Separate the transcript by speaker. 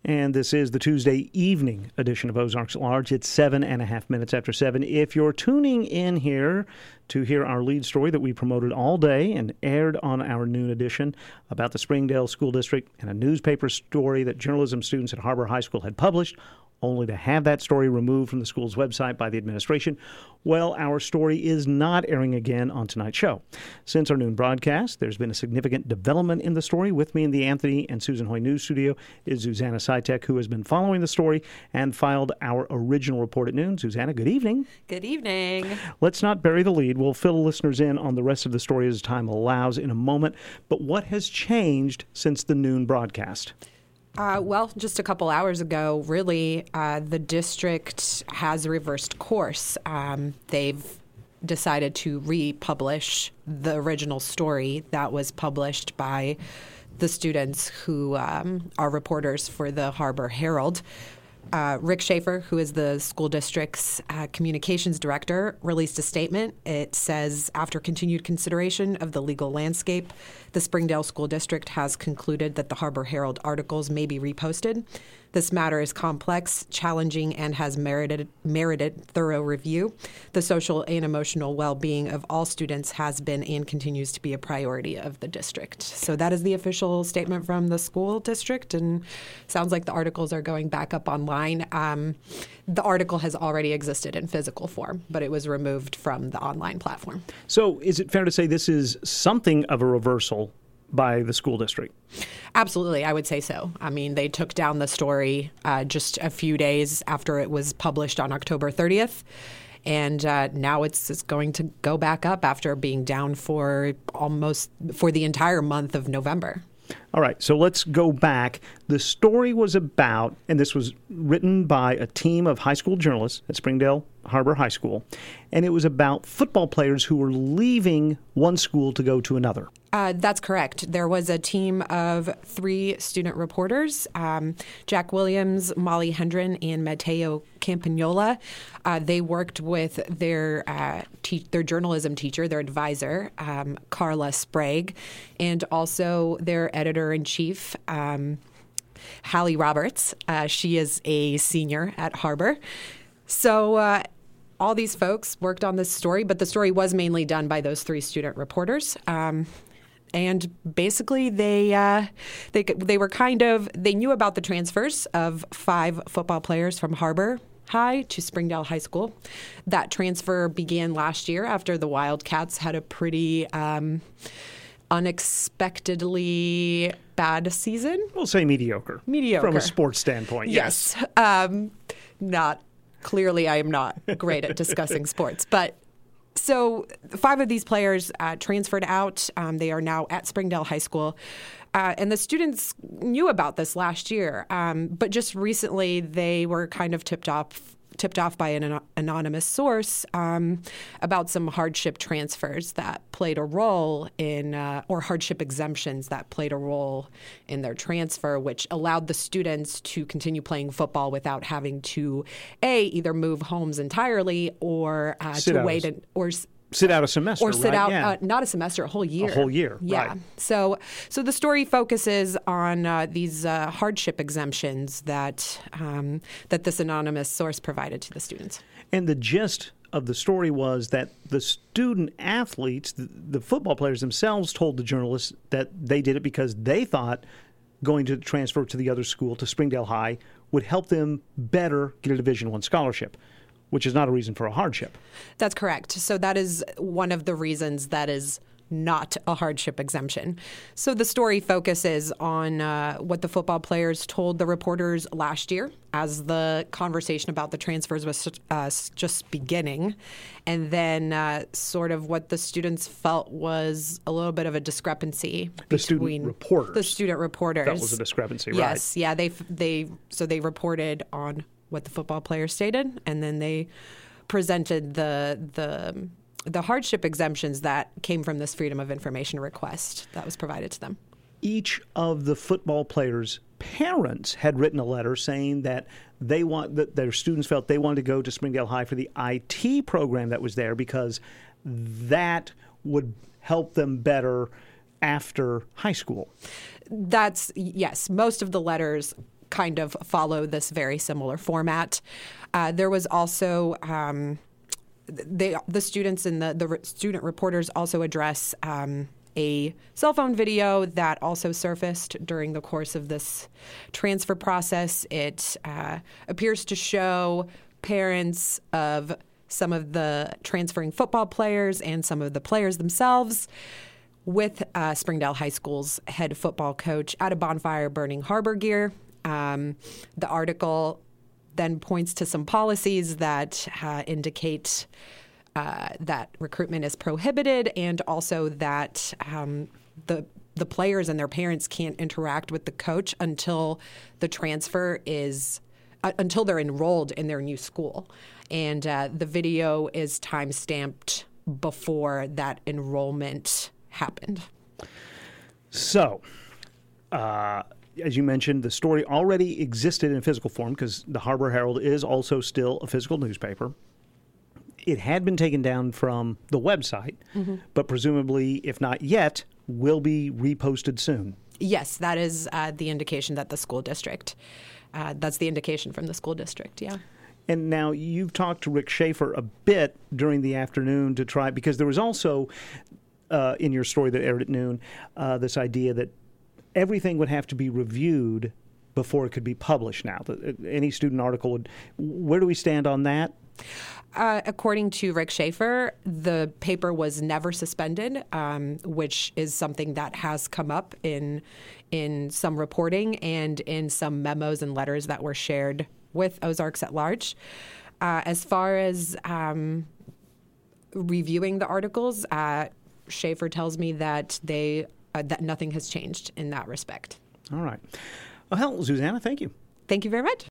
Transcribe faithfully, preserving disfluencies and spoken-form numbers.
Speaker 1: And this is the Tuesday evening edition of Ozarks at Large. It's seven and a half minutes after seven. If you're tuning in here to hear our lead story that we promoted all day and aired on our noon edition about the Springdale School District and a newspaper story that journalism students at Harbor High School had published, only to have that story removed from the school's website by the administration, well, our story is not airing again on tonight's show. Since our noon broadcast, there's been a significant development in the story. With me in the Anthony and Susan Hoy News Studio is Susanna Sitek, who has been following the story and filed our original report at noon. Susanna, good evening.
Speaker 2: Good evening.
Speaker 1: Let's not bury the lead. We'll fill listeners in on the rest of the story as time allows in a moment. But what has changed since the noon broadcast?
Speaker 2: Uh, well, just a couple hours ago, really, uh, the district has reversed course. Um, they've decided to republish the original story that was published by the students who um, are reporters for the Harbor Herald. Uh, Rick Schaefer, who is the school district's uh, communications director, released a statement. It says, after continued consideration of the legal landscape, the Springdale School District has concluded that the Harbor Herald articles may be reposted. This matter is complex, challenging, and has merited merited thorough review. The social and emotional well-being of all students has been and continues to be a priority of the district. So that is the official statement from the school district, and sounds like the articles are going back up online. Um, the article has already existed in physical form, but it was removed from the online platform.
Speaker 1: So is it fair to say this is something of a reversal by the school district?
Speaker 2: Absolutely, I would say so. I mean, they took down the story uh, just a few days after it was published on October thirtieth, and uh, now it's, it's going to go back up after being down for almost for the entire month of November.
Speaker 1: All right, so let's go back. The story was about, and this was written by a team of high school journalists at Springdale Harbor High School, and it was about football players who were leaving one school to go to another.
Speaker 2: Uh, that's correct. There was a team of three student reporters, um, Jack Williams, Molly Hendren, and Mateo Campagnola. Uh, they worked with their uh, te- their journalism teacher, their advisor, um, Carla Sprague, and also their editor-in-chief, um, Hallie Roberts. Uh, she is a senior at Harbor. So uh, all these folks worked on this story, but the story was mainly done by those three student reporters. Um, And basically, they uh, they they were kind of they knew about the transfers of five football players from Harbor High to Springdale High School. That transfer began last year after the Wildcats had a pretty um, unexpectedly bad season.
Speaker 1: We'll say mediocre.
Speaker 2: Mediocre
Speaker 1: From a sports standpoint, yes.
Speaker 2: Yes. Um, not clearly, I am not great at discussing sports, but. So five of these players uh, transferred out. Um, they are now at Springdale High School. Uh, and the students knew about this last year. Um, but just recently, they were kind of tipped off tipped off by an anonymous source um, about some hardship transfers that played a role in, uh, or hardship exemptions that played a role in their transfer, which allowed the students to continue playing football without having to, A, either move homes entirely or uh, to wait and, or
Speaker 1: sit out a semester,
Speaker 2: or sit
Speaker 1: right?
Speaker 2: out
Speaker 1: yeah.
Speaker 2: uh, not a semester, a whole year.
Speaker 1: A whole year,
Speaker 2: yeah.
Speaker 1: right.
Speaker 2: So, so the story focuses on uh, these uh, hardship exemptions that um, that this anonymous source provided to the students.
Speaker 1: And the gist of the story was that the student athletes, the, the football players themselves, told the journalists that they did it because they thought going to transfer to the other school, to Springdale High, would help them better get a Division I scholarship, which is not a reason for a hardship.
Speaker 2: That's correct. So that is one of the reasons that is not a hardship exemption. So the story focuses on uh, what the football players told the reporters last year as the conversation about the transfers was uh, just beginning, and then uh, sort of what the students felt was a little bit of a discrepancy
Speaker 1: the
Speaker 2: between
Speaker 1: student reporters.
Speaker 2: The student reporters.
Speaker 1: That was a discrepancy, right?
Speaker 2: Yes, yeah. They they so they reported on what the football players stated, and then they presented the the the hardship exemptions that came from this Freedom of Information request that was provided to them.
Speaker 1: Each of the football players' parents had written a letter saying that they want that their students felt they wanted to go to Springdale High for the I T program that was there because that would help them better after high school.
Speaker 2: That's, yes, most of the letters kind of follow this very similar format. Uh, there was also um, they the students and the the re- student reporters also address um, a cell phone video that also surfaced during the course of this transfer process. It uh, appears to show parents of some of the transferring football players and some of the players themselves with uh, Springdale High School's head football coach at a bonfire burning harbor gear. Um, the article then points to some policies that uh, indicate uh, that recruitment is prohibited, and also that um, the the players and their parents can't interact with the coach until the transfer is uh, until they're enrolled in their new school. And uh, the video is time-stamped before that enrollment happened.
Speaker 1: So, uh, as you mentioned, the story already existed in physical form because the Harbor Herald is also still a physical newspaper. It had been taken down from the website, mm-hmm. but presumably, if not yet, will be reposted soon.
Speaker 2: Yes, that is uh, the indication that the school district, uh, that's the indication from the school district, yeah.
Speaker 1: And now you've talked to Rick Schaefer a bit during the afternoon to try, because there was also, uh, in your story that aired at noon, uh, this idea that everything would have to be reviewed before it could be published now. The, any student article would, where do we stand on that?
Speaker 2: Uh, according to Rick Schaefer, the paper was never suspended, um, which is something that has come up in in some reporting and in some memos and letters that were shared with Ozarks at large. Uh, as far as um, reviewing the articles, uh, Schaefer tells me that they uh, that nothing has changed in that respect.
Speaker 1: All right. Well, Susanna, thank you.
Speaker 2: Thank you very much.